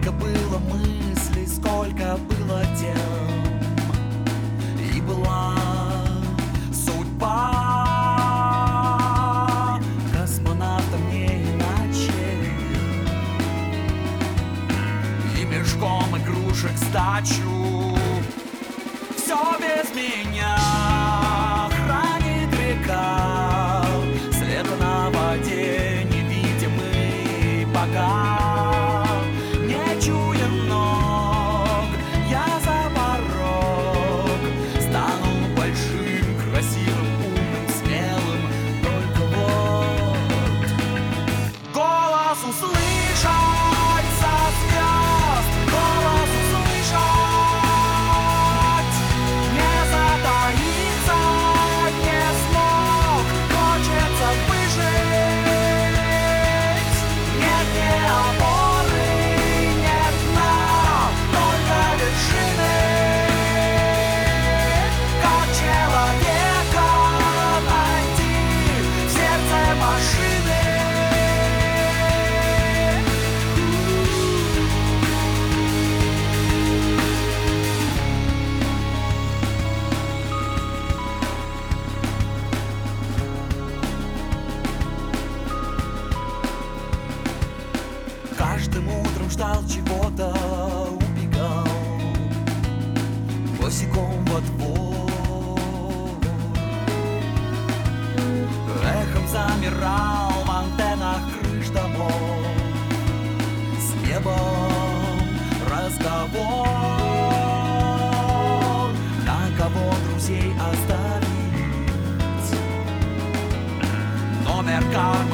Сколько было мыслей, сколько было тем, и была судьба космонавтом не иначе. И мешком игрушек сдачу все без меня хранит река, след на воде невидимый пока. Не чуя ног, я за порог стану большим, красивым, умным, смелым. Только вот голос услышать со звезд, голос услышать, не затаиться, не смог, хочется выжить. Нет ни опоры, нет дна, только вершины. Как человека найти в сердце машины? Каждым утром ждал чего-то, убегал босиком во двор. Эхом замирал в антеннах крыш домов, с небом разговор. На кого друзей оставить? Номер кармы